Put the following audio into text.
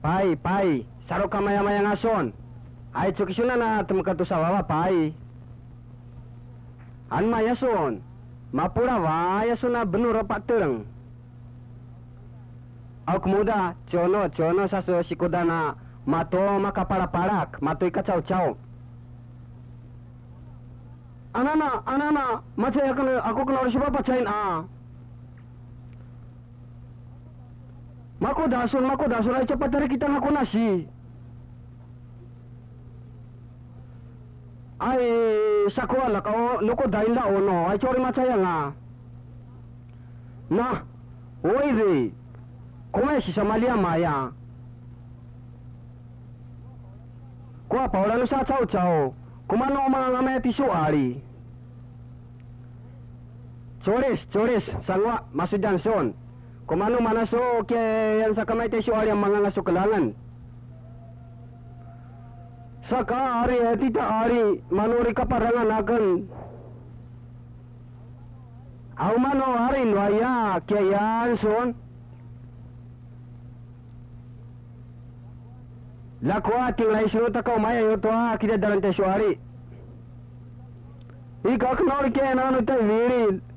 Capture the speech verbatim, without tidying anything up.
Pai, pai, saro ka maya-maya ngason. Ay tsukisuna na tumkatu sawawa pai. An maya son. Mapura wa yasun na benuro pateng. Au kemuda, cono, cono saso sikudana mato makapara-parak, mato ika caw-caw. Anana, anana, macam aku aku kena orang siapa pacain ah. Mako dasun, mako dasun, ay cepat dari kita ngaku nasi. Ay sakuala kau nuko dain la ono, ay cori macaya nga. Nah, oi re, kome si samalia maya. Kua paula nusa cau cau, kumano mga ngame tisu ari. Cores, cores, sangwa, masuk Johnson. Kumano manaso ke yang sa kamay tisu ari ang mga ngasukalangan. Saka ari tita ari manuri kaparangan akan. Au mano ari waya kiayan son. Lakwa tinggal isu takau maya yoto kita dalam tisu ari. Ika kenal ke nanu tay viril.